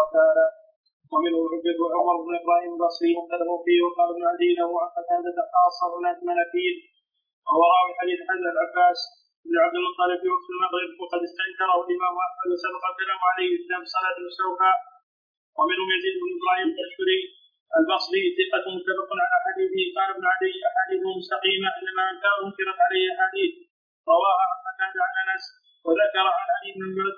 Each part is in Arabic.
تعالى. ومنه عبد عمر بن ابراهيم البصري الكوفي وقال ابن عدي له عن قتادة خاصة مناكير، وهو راوي حديث حمزة العباس بن عبد المطلب في وقت المغرب، وقد استنكره الامام احمد وسبق الكلام عليه في كتاب الصلاة المستوفى. ومنهم يزيد بن ابراهيم الاشكري البصري ثقة متفق على حديثه. قال ابن عدي احاديث مستقيمة انما انكرت عليه احاديث رواها عن قتادة عن انس، وذكر عن علي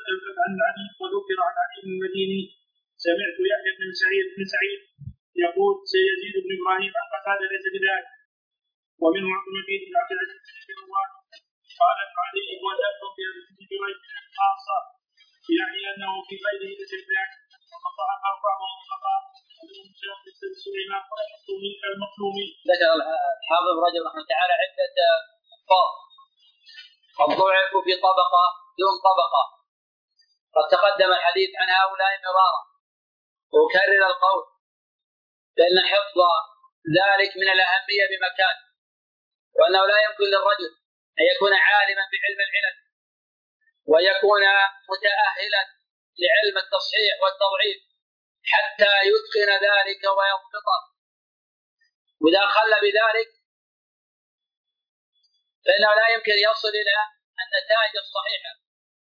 بن المديني سمعت يحيى بن سعيد يقول سيزيد بن ابراهيم عن قتادة ليس بذلك. ومنه عبد المجيد بن عبد العزيز بن مروان قال ابن عدي وذكر في جريج خاصة، يعني انه في غيره ليس بذلك، وقطعها بعضهم خطأ سليمان المخلومي. ذكر الحافظ رجل الله تعالى عدة ألفاظ قد ضعفوا في طبقة دون طبقة، قد تقدم الحديث عن هؤلاء مرارا، وكرر القول لأن حفظ ذلك من الأهمية بمكان، وأنه لا يمكن للرجل أن يكون عالما بعلم العلل ويكون متأهلا لعلم التصحيح والتضعيف حتى يتقن ذلك ويضبطه، وإذا خل بذلك فإنه لا يمكن يصل إلى النتائج الصحيحة.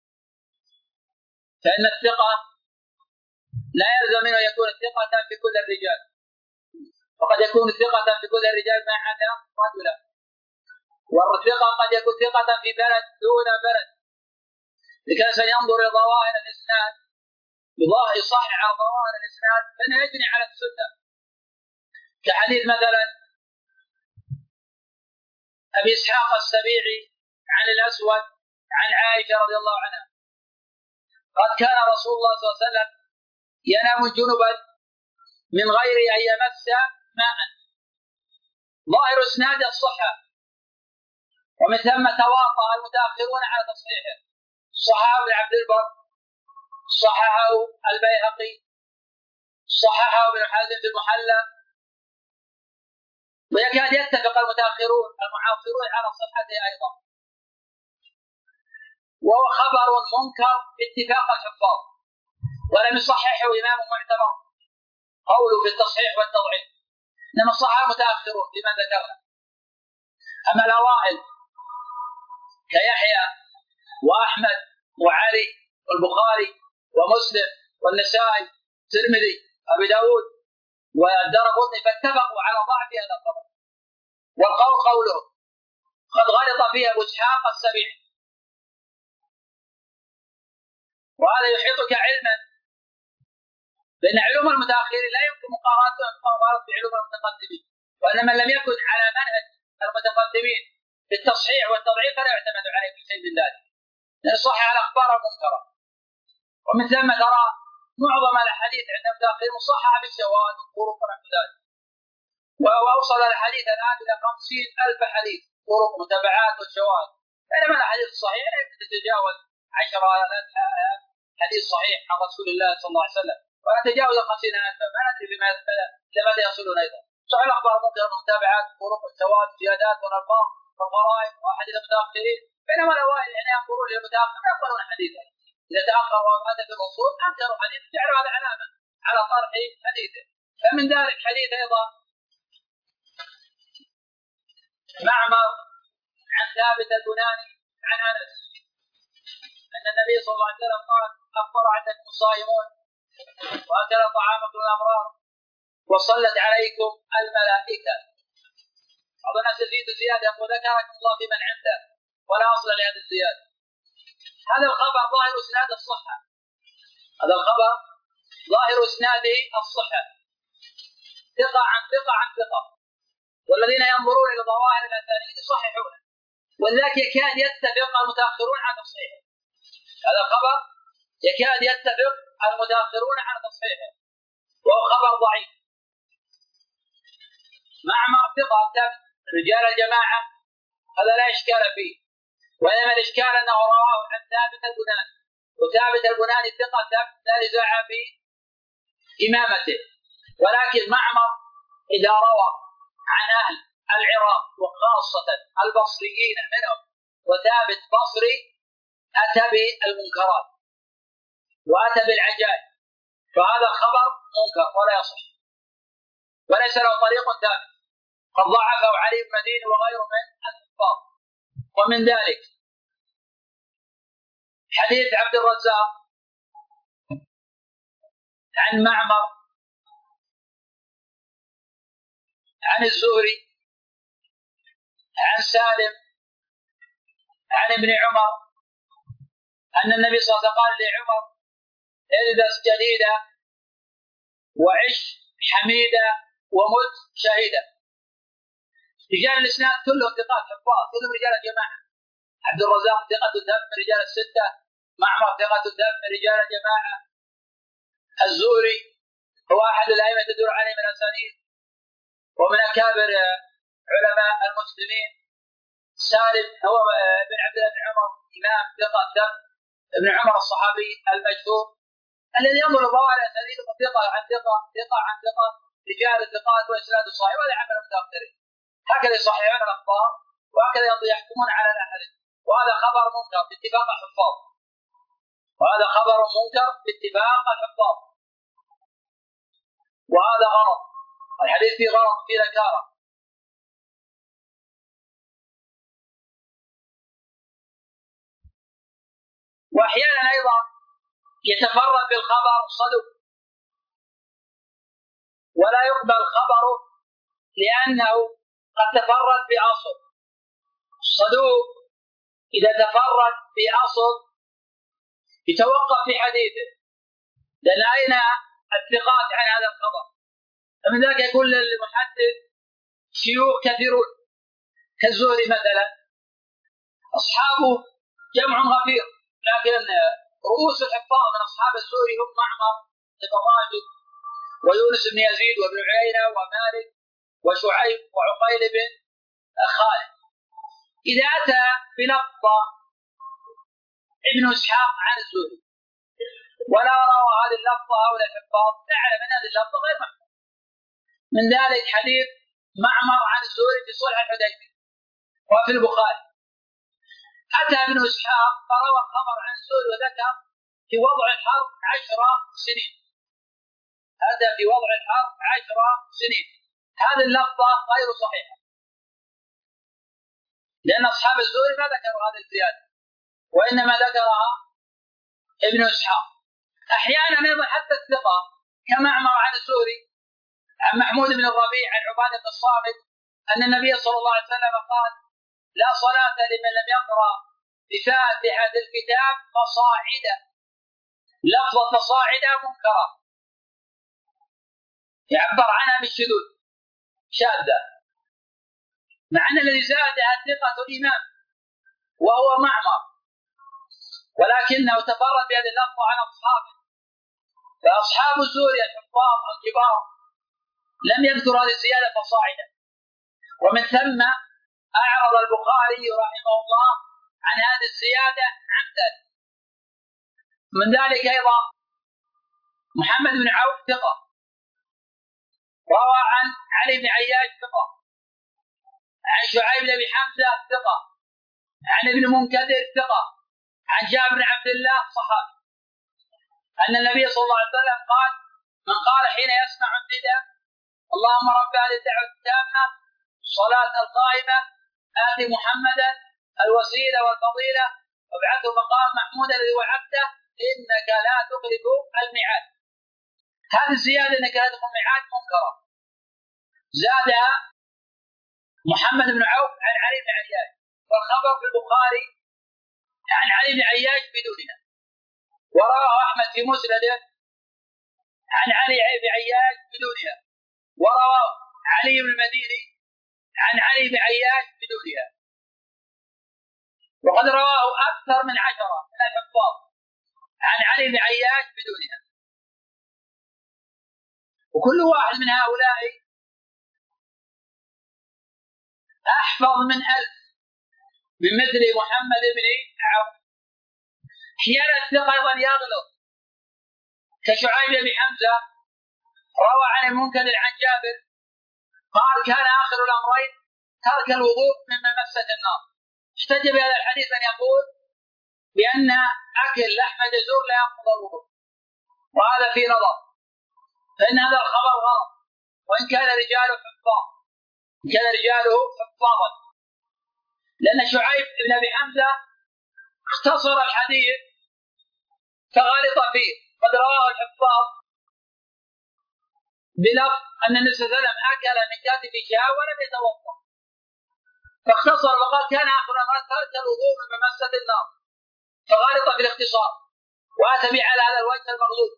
فإن الثقة لا يلزم منه يكون ثقة في كل الرجال، وقد يكون ثقة في كل الرجال ما عدا رجلا، والثقة قد يكون ثقة في بلد دون بلد. لكن سينظر إلى ظواهر الإسناد يصحح على ظواهر الإسناد فإنه يجري على السنة، كحديث مثلا أبي إسحاق السبيعي عن الأسود عن عائشة رضي الله عنها قد كان رسول الله صلى الله عليه وسلم ينام جنبا من غير أن يمس ماء. ظاهر إسناد الصحة، ومن ثم تواطأ المتأخرون على تصحيحه. صححه ابن عبد البر، صححه البيهقي، صححه ابن حزم في المحلى، ويكاد يتفق المتأخرون المعاصرون على صحته أيضا، وهو خبر منكر باتفاق الحفاظ، ولم يصححه إمام معتبر قوله في التصحيح والتضعيف، إنما صححه متأخرون بما ذكرنا. أما الأوائل كيحيى وأحمد وعلي والبخاري ومسلم والنسائي والترمذي وأبي داود والدارقطني فاتفقوا على ضعف هذا الخبر، والقول قوله قد غلط فيه أبو إسحاق السبيعي. وهذا يحيطك علما بأن علوم المتأخرين لا يمكن مقارنة بعلوم المتقدمين، وأن من لم يكن على منهج المتقدمين في التصحيح والتضعيف فلا يعتمد عليه في شيء من ذلك، لأن صحح الأخبار المنكرة. ومن ثم ترى معظم الأحاديث عند المتأخرين مصححة بالشواهد والطرق ونحو ذلك، وأوصل الحديث الآن إلى 50,000 حديث طرق متابعات والشواهد، بينما الحديث الصحيح لا تتجاوز 10,000 حديث صحيح عن رسول الله صلى الله عليه وسلم، ولا تجاوز 50,000، ما ندري لماذا يصلون أيضا. صحيح الأخبار ممكن متابعات طرق والشواهد زيادات والألفاظ والغرائب وأحاديث المتأخرين، بينما الأوائل يعني ينظرون للمتأخر يقبلون حديثا، إذا تأخر وأتى في الأصول أنكروا حديث جعلوا هذا علامة على طرح حديثه. فمن ذلك حديث أيضا معمر عن ثابت البناني عن أنس أن النبي صلى الله عليه وسلم قال أفطر عندكم الصائمون وأكل طعامكم الأبرار وصلت عليكم الملائكة. أظن تزيد زيادة وذكركم الله بمن عنده ولا أصل لهذه الزيادة. هذا الخبر ظاهر إسناد الصحة، هذا الخبر ظاهر إسناده الصحة، ثقة عن ثقة عن ثقة، والذين ينظرون إلى ظواهر الأسانيد يصححونه، ولذلك يكاد يتفق المتأخرون على تصحيحه. هذا الخبر يكاد يتفق المتأخرون على تصحيحه، وهو خبر ضعيف. معمر ثقة رجال الجماعة، هذا لا إشكال فيه، وإنما الإشكال أنه رواه عن ثابت البناني، وثابت البناني ثقة لا نزاع في إمامته، ولكن معمر إذا روى عن أهل العراق وخاصة البصريين منهم، وثابت بصري، أتى بالمنكرات وأتى بالعجائب، فهذا خبر منكر ولا يصح وليس له طريق ثابت، قد ضعفه علي بن مدين وغيره من الحفاظ. ومن ذلك حديث عبد الرزاق عن معمر عن الزهري عن سالم عن ابن عمر أن النبي صلى الله عليه وسلم قال لعمر: البس جديدا وعش حميدا ومت شهيدا. رجال الإسناد كلهم ثقات حفاظ، كلهم رجال الجماعة. عبد الرزاق ثقة ثبت من رجال الستة، معمر ثقة ثبت من رجال الجماعة، الزهري هو أحد الأئمة تدور عليه من الأسانيد ومن أكابر علماء المسلمين، سالم هو ابن عبد الله بن عمر إمام ثقة ثبت، ابن عمر الصحابي المشهور الذي ينظر ظواهر أسانيده ثقة عن ثقة ثقة عن ثقة، رجال الثقات وإسناد الصحيح، وهذا عمل المتأخرين. هكذا يصححون الأخبار وهكذا يحكمون على الأحاديث، وهذا خبر منكر باتفاق الحفاظ، وهذا خبر منكر باتفاق الحفاظ، وهذا غلط. الحديث فيه غلط، فيه نكارة. وأحيانا أيضا يتفرد بالخبر صدوق ولا يقبل خبره لأنه قد تفرد بأصل. الصدوق إذا تفرد بأصل يتوقف في حديثه، لأن أين الثقات عن هذا الخبر؟ فمن ذلك يقول للمحدث شيوخ كثيرون كالزهري مثلا، أصحابه جمع غفير، لكن رؤوس الحفاظ من أصحاب الزهري هم معمر بن راشد ويونس بن يزيد وابن عيينة ومالك وشعيب وعقيل بن خالد. إذا أتى بلفظة ابن إسحاق عن الزهري ولا روى هذه اللفظة هؤلاء الحفاظ، نعلم أن هذه اللفظة غير محفوظة. من ذلك حديث معمر عن الزهري في صلح الحديبية وفي البخاري. أتى ابن إسحاق فروى خبر عن الزهري وذكر في وضع الحرب 10 سنين، أتى في وضع الحرب 10 سنين. هذه اللفظة غير صحيحة، لأن أصحاب الزهري ما ذكروا هذه الزيادة، وإنما ذكرها ابن إسحاق. أحيانا أيضا حتى الثقة كمعمر عن الزهري عن محمود بن الربيع عن عبادة بن الصامت أن النبي صلى الله عليه وسلم قال: لا صلاة لمن لم يقرأ بفاتحة الكتاب فصاعدا. لفظة فصاعدا منكرة يعبر عنها بالشذوذ، شاذة، مع أن الذي زادها ثقة الإمام وهو معمر، ولكنه تفرد بهذه اللفظة عن أصحابه. فأصحاب الزهري الحفاظ الكبار لم يذكروا هذه الزيادة فصاعدا، ومن ثم أعرض البخاري رحمه الله عن هذه الزيادة عمدا. من ذلك أيضا محمد بن عوف ثقة، روى عن علي بن عياش ثقة، عن شعيب بن حمزة ثقة، عن ابن منكدر ثقة، عن جابر بن عبد الله صحابي أن النبي صلى الله عليه وسلم قال: من قال حين يسمع النداء اللهم رب هذه الدعوة التامة الصلاة القائمة آت محمدا الوسيلة والفضيلة وابعثه مقام محمود الذي وعدته إنك لا تخلف الميعاد. هذه الزيادة إنك لا تخلف الميعاد منكرة، زادها محمد بن عوف عن علي بن عياش، والخبر في البخاري عن علي بن عياش بدونها، ورواه أحمد في مسنده عن علي بن عياش بدونها، ورواه علي بن المديني عن علي بن عياش بدونها، وقد رواه أكثر من 10 من الحفاظ عن علي بن عياش بدونها، وكل واحد من هؤلاء أحفظ من 1000 بمثل محمد بن عوف. أحيانا الثقة أيضا يغلط كشعيب بن حمزة، روى عن المنكدر عن جابر قال: كان آخر الأمرين ترك الوضوء مما مست النار. احتج بهذا الحديث أن يقول بأن أكل لحم جزور لا ينقض الوضوء، وهذا في نظر، فإن هذا الخبر غلط وإن كان رجاله حفاظا، لأن شعيب بن أبي حمزة اختصر الحديث فغلط فيه. قد رواه الحفاظ بلفظ أن النبي صلى الله عليه وسلم أكل من كتف شاة ولم يتوضأ، فاختصر وقال كان آخر ما ترك الوضوء من ممسة النار، فغلط في الاختصار وأتى على هذا الوجه المغلوط،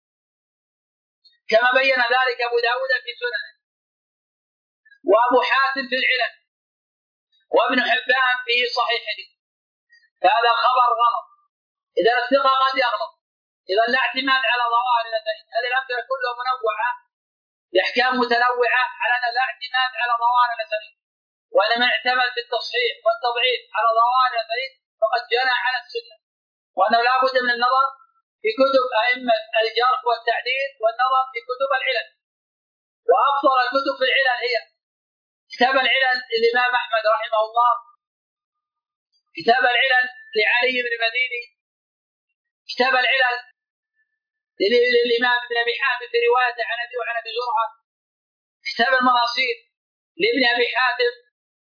كما بين ذلك أبو داود في سننه، وأبو حاتم في العلل، وابن حبان في صحيحه. فهذا الخبر غلط. إذا الثقة قد يغلط، إذا لا اعتماد على ظواهر الأثرين. هذه الأمثلة كلها منوعة بأحكام متنوعة على أن لا اعتماد على ظواهر الأثرين، وأن من اعتمد في التصحيح والتضعيف على ظواهر الأثرين فقد جنى على السنة، وأنه لا بد من النظر في كتب أئمة الجرح والتعديل والنظر في كتب العلل. وأفضل الكتب في العلل هي كتاب العلل للإمام أحمد رحمه الله، كتاب العلل لعلي بن المديني، كتاب العلل للإمام ابن أبي حاتم في روايته عن أبي وعن أبي زرعة، كتاب المراصيل لابن أبي حاتم،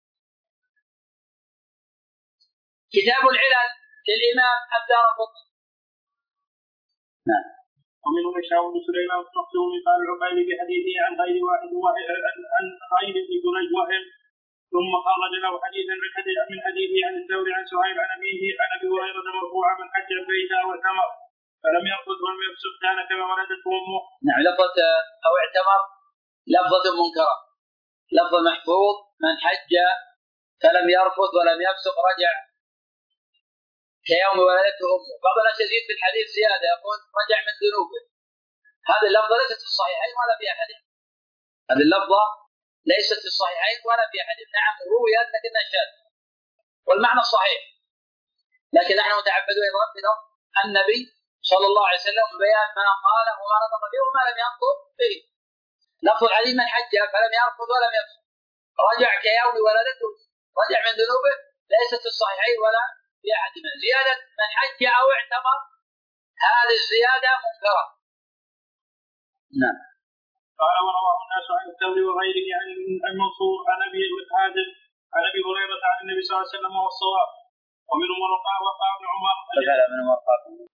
كتاب العلل للإمام الدارقطني. نعم. ومنهم هشام بن سليمان المخزومي قال العقيلي بحديثه عن غير واحد عن غير ابن جريج وهم، ثم خرج له حديثا من حديثه عن الثوري عن سهيل عن أبيه عن أبي هريرة مرفوعا من حج البيت والتمر فلم يرفض ولم يفسق كان كما ولدته أمه. نعم. لفظة أو اعتمر لفظة منكرة، لفظ محفوظ من حج فلم يرفض ولم يفسق رجع كيوم ولدته أمه. بعض الناس يزيد في الحديث زيادة يقول رجع من ذنوبه. هذه اللفظة ليست في الصحيحين ولا في أحدهم. هذه اللفظة ليست في الصحيحين ولا في أحدهم. نعم رويت لكنها شاذة والمعنى صحيح، لكن نحن متعبدون إضافة لفظ النبي صلى الله عليه وسلم بيان ما قال وما نطق به وما لم ينطق به. لفظ الحديث من حج فلم يرفض ولم يفسق رجع كيوم ولدته، رجع من ذنوبه، ليست في الصحيحين ولا في أحدهما. زيادة من حج أو اعتمر هذه الزيادة منكرة. نعم. قال ورواه الناس عن الثوري وغيره عن المنصور عن أبي حازم عن أبي هريرة عن النبي صلى الله عليه وسلم والصواب. ومنهم وقع بن عمر